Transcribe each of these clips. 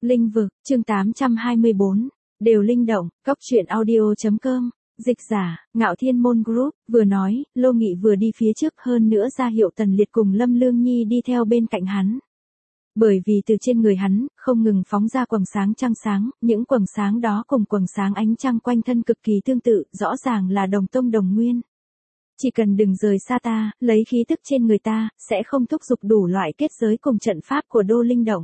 Linh vực, chương 824, đều linh động, cóc truyện audio.com, dịch giả, Ngạo Thiên Môn Group, vừa nói, Lô Nghị vừa đi phía trước hơn nữa ra hiệu Tần Liệt cùng Lâm Lương Nhi đi theo bên cạnh hắn. Bởi vì từ trên người hắn, không ngừng phóng ra quầng sáng trăng sáng, những quầng sáng đó cùng quầng sáng ánh trăng quanh thân cực kỳ tương tự, rõ ràng là đồng tông đồng nguyên. Chỉ cần đừng rời xa ta, lấy khí tức trên người ta, sẽ không thúc giục đủ loại kết giới cùng trận pháp của đô linh động.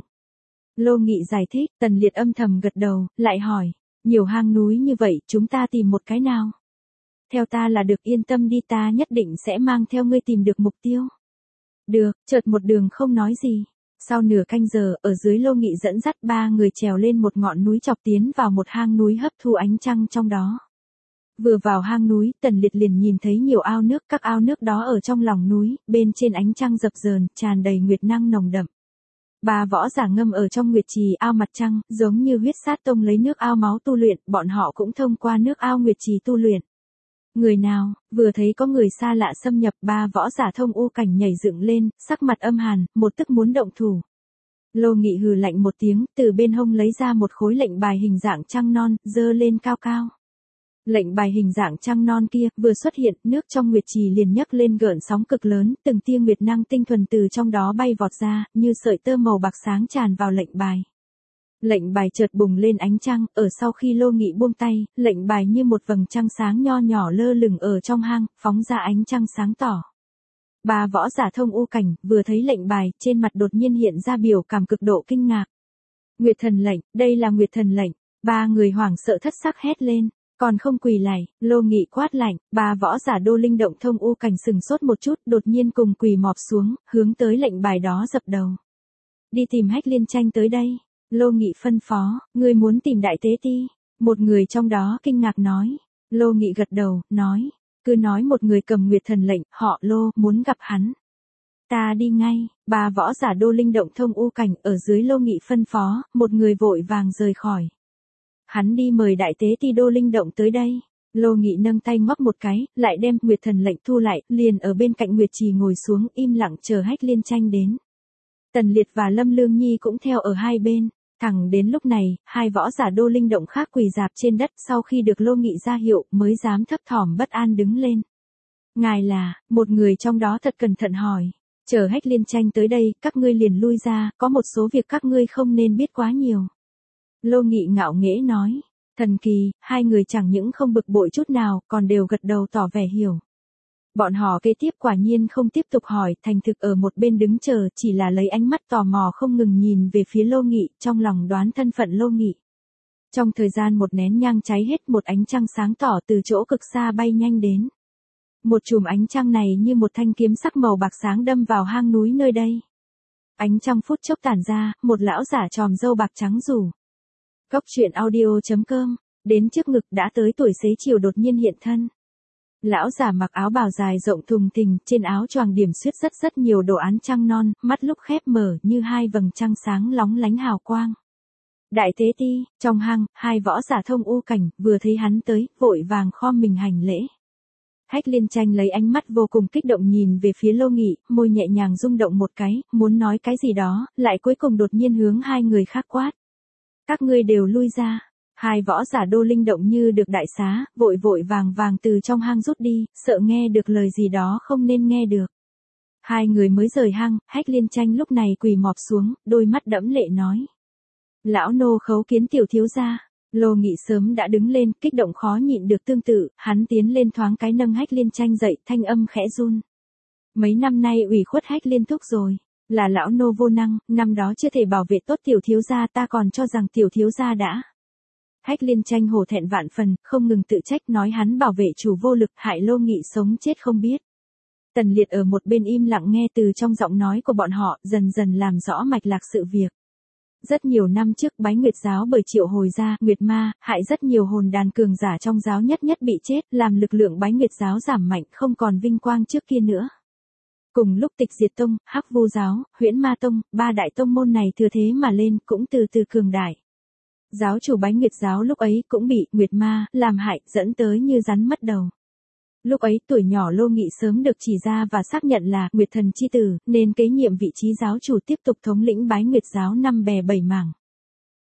Lô Nghị giải thích, Tần Liệt âm thầm gật đầu, lại hỏi, nhiều hang núi như vậy, chúng ta tìm một cái nào? Theo ta là được, yên tâm đi, ta nhất định sẽ mang theo ngươi tìm được mục tiêu. Được, chợt một đường không nói gì. Sau nửa canh giờ, ở dưới Lô Nghị dẫn dắt ba người trèo lên một ngọn núi chọc tiến vào một hang núi hấp thu ánh trăng trong đó. Vừa vào hang núi, Tần Liệt liền nhìn thấy nhiều ao nước, các ao nước đó ở trong lòng núi, bên trên ánh trăng dập dờn, tràn đầy nguyệt năng nồng đậm. Ba võ giả ngâm ở trong nguyệt trì ao mặt trăng, giống như huyết sát tông lấy nước ao máu tu luyện, bọn họ cũng thông qua nước ao nguyệt trì tu luyện. Người nào, vừa thấy có người xa lạ xâm nhập, ba võ giả thông u cảnh nhảy dựng lên, sắc mặt âm hàn, một tức muốn động thủ. Lô Nghị hừ lạnh một tiếng, từ bên hông lấy ra một khối lệnh bài hình dạng trăng non, giơ lên cao cao. Lệnh bài hình dạng trăng non kia, vừa xuất hiện, nước trong nguyệt trì liền nhấc lên gợn sóng cực lớn, từng tia nguyệt năng tinh thuần từ trong đó bay vọt ra, như sợi tơ màu bạc sáng tràn vào lệnh bài. Lệnh bài chợt bùng lên ánh trăng, ở sau khi Lô Nghị buông tay, lệnh bài như một vầng trăng sáng nho nhỏ lơ lửng ở trong hang, phóng ra ánh trăng sáng tỏ. Ba võ giả thông u cảnh, vừa thấy lệnh bài, trên mặt đột nhiên hiện ra biểu cảm cực độ kinh ngạc. Nguyệt thần lệnh, đây là Nguyệt thần lệnh, ba người hoảng sợ thất sắc hét lên. Còn không quỳ lạy, Lô Nghị quát lạnh, ba võ giả đô linh động thông u cảnh sừng sốt một chút, đột nhiên cùng quỳ mọp xuống, hướng tới lệnh bài đó dập đầu. Đi tìm Hách Liên Tranh tới đây. Lô Nghị phân phó, ngươi muốn tìm Đại Tế Ti. Một người trong đó kinh ngạc nói. Lô Nghị gật đầu, nói, cứ nói một người cầm Nguyệt thần lệnh, họ Lô, muốn gặp hắn. Ta đi ngay. Ba võ giả đô linh động thông u cảnh ở dưới Lô Nghị phân phó, một người vội vàng rời khỏi. Hắn đi mời Đại Tế Ti đô linh động tới đây. Lô Nghị nâng tay ngoắc một cái, lại đem Nguyệt thần lệnh thu lại, liền ở bên cạnh Nguyệt trì ngồi xuống, im lặng chờ Hách Liên Tranh đến. Tần Liệt và Lâm Lương Nhi cũng theo ở hai bên. Thẳng đến lúc này, hai võ giả đô linh động khác quỳ rạp trên đất, sau khi được Lô Nghị ra hiệu, mới dám thấp thỏm bất an đứng lên. Ngài là, một người trong đó thật cẩn thận hỏi. Chờ Hách Liên Tranh tới đây, các ngươi liền lui ra, có một số việc các ngươi không nên biết quá nhiều. Lô Nghị ngạo nghễ nói. Thần kỳ, hai người chẳng những không bực bội chút nào, còn đều gật đầu tỏ vẻ hiểu. Bọn họ kế tiếp quả nhiên không tiếp tục hỏi, thành thực ở một bên đứng chờ, chỉ là lấy ánh mắt tò mò không ngừng nhìn về phía Lô Nghị, trong lòng đoán thân phận Lô Nghị. Trong thời gian một nén nhang cháy hết, một ánh trăng sáng tỏ từ chỗ cực xa bay nhanh đến. Một chùm ánh trăng này như một thanh kiếm sắc màu bạc sáng đâm vào hang núi nơi đây. Ánh trăng phút chốc tản ra, một lão giả tròm râu bạc trắng rủ. Cóc truyện audio.com, đến trước ngực đã tới tuổi xế chiều đột nhiên hiện thân. Lão giả mặc áo bào dài rộng thùng thình, trên áo choàng điểm xuyết rất nhiều đồ án trăng non, mắt lúc khép mở như hai vầng trăng sáng lóng lánh hào quang. Đại Tế Ti, trong hang, hai võ giả thông u cảnh, vừa thấy hắn tới, vội vàng khom mình hành lễ. Hách Liên Tranh lấy ánh mắt vô cùng kích động nhìn về phía Lô Nghị, môi nhẹ nhàng rung động một cái, muốn nói cái gì đó, lại cuối cùng đột nhiên hướng hai người khác quát. Các ngươi đều lui ra. Hai võ giả đô linh động như được đại xá, vội vàng từ trong hang rút đi, sợ nghe được lời gì đó không nên nghe được. Hai người mới rời hang, Hách Liên Tranh lúc này quỳ mọp xuống, đôi mắt đẫm lệ nói. Lão nô khấu kiến tiểu thiếu gia. Lô Nghị sớm đã đứng lên, kích động khó nhịn được tương tự, hắn tiến lên thoáng cái nâng Hách Liên Tranh dậy, thanh âm khẽ run. Mấy năm nay ủy khuất Hách Liên thúc rồi. Là lão nô vô năng, năm đó chưa thể bảo vệ tốt tiểu thiếu gia, ta còn cho rằng tiểu thiếu gia đã. Hách Liên Tranh hổ thẹn vạn phần, không ngừng tự trách, nói hắn bảo vệ chủ vô lực, hại Lô Nghị sống chết không biết. Tần Liệt ở một bên im lặng nghe từ trong giọng nói của bọn họ, dần dần làm rõ mạch lạc sự việc. Rất nhiều năm trước Bái Nguyệt giáo bởi triệu hồi ra, Nguyệt ma, hại rất nhiều hồn đàn cường giả trong giáo nhất bị chết, làm lực lượng Bái Nguyệt giáo giảm mạnh, không còn vinh quang trước kia nữa. Cùng lúc Tịch Diệt Tông, Hắc Vu giáo, Huyễn Ma Tông, ba đại tông môn này thừa thế mà lên, cũng từ từ cường đại. Giáo chủ Bái Nguyệt giáo lúc ấy cũng bị Nguyệt ma làm hại, dẫn tới như rắn mất đầu. Lúc ấy tuổi nhỏ Lô Nghị sớm được chỉ ra và xác nhận là Nguyệt thần chi tử, nên kế nhiệm vị trí giáo chủ tiếp tục thống lĩnh Bái Nguyệt giáo năm bè bảy mảng.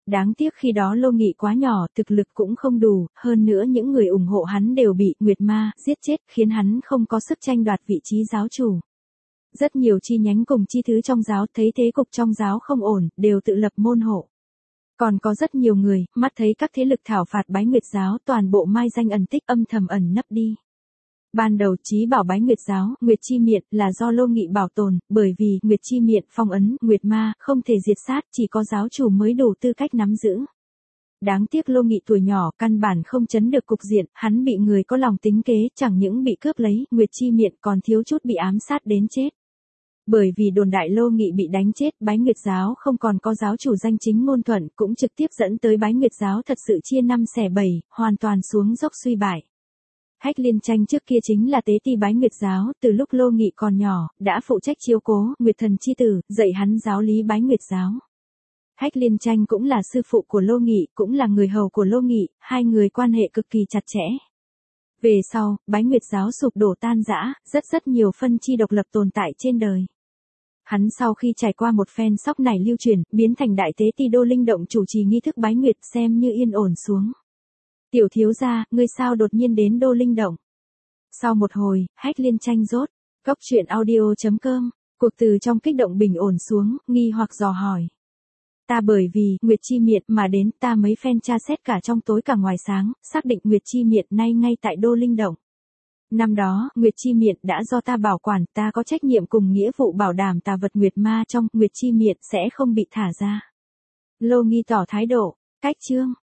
Đáng tiếc khi đó Lô Nghị quá nhỏ, thực lực cũng không đủ, hơn nữa những người ủng hộ hắn đều bị Nguyệt Ma giết chết, khiến hắn không có sức tranh đoạt vị trí giáo chủ. Rất nhiều chi nhánh cùng chi thứ trong giáo thấy thế cục trong giáo không ổn, đều tự lập môn hộ. Còn có rất nhiều người, mắt thấy các thế lực thảo phạt Bái Nguyệt giáo toàn bộ mai danh ẩn tích âm thầm ẩn nấp đi. Ban đầu chí bảo Bái Nguyệt giáo, Nguyệt Chi Miện là do Lô Nghị bảo tồn, bởi vì Nguyệt Chi Miện phong ấn, Nguyệt Ma không thể diệt sát, chỉ có giáo chủ mới đủ tư cách nắm giữ. Đáng tiếc Lô Nghị tuổi nhỏ, căn bản không chấn được cục diện, hắn bị người có lòng tính kế, chẳng những bị cướp lấy, Nguyệt Chi Miện còn thiếu chút bị ám sát đến chết. Bởi vì đồn đại Lô Nghị bị đánh chết, Bái Nguyệt giáo không còn có giáo chủ danh chính ngôn thuận, cũng trực tiếp dẫn tới Bái Nguyệt giáo thật sự chia năm xẻ bảy, hoàn toàn xuống dốc suy bại. Hách Liên Tranh trước kia chính là tế ti Bái Nguyệt giáo, từ lúc Lô Nghị còn nhỏ, đã phụ trách chiếu cố Nguyệt Thần chi tử, dạy hắn giáo lý Bái Nguyệt giáo. Hách Liên Tranh cũng là sư phụ của Lô Nghị, cũng là người hầu của Lô Nghị, hai người quan hệ cực kỳ chặt chẽ. Về sau, Bái Nguyệt giáo sụp đổ tan rã, rất nhiều phân chi độc lập tồn tại trên đời. Hắn sau khi trải qua một phen sóc nảy lưu truyền, biến thành đại tế ti Đô Linh Động chủ trì nghi thức Bái Nguyệt, xem như yên ổn xuống. Tiểu thiếu gia, ngươi sao đột nhiên đến Đô Linh Động? Sau một hồi, Hách Liên Tranh rốt. Góc truyện audio.com, cuộc từ trong kích động bình ổn xuống, nghi hoặc dò hỏi. Ta bởi vì Nguyệt Chi Miện mà đến, ta mấy phen tra xét cả trong tối cả ngoài sáng, xác định Nguyệt Chi Miện nay ngay tại Đô Linh Động. Năm đó, Nguyệt Chi Miện đã do ta bảo quản, ta có trách nhiệm cùng nghĩa vụ bảo đảm tà vật Nguyệt Ma trong Nguyệt Chi Miện sẽ không bị thả ra. Lô Nghi tỏ thái độ, cách chương.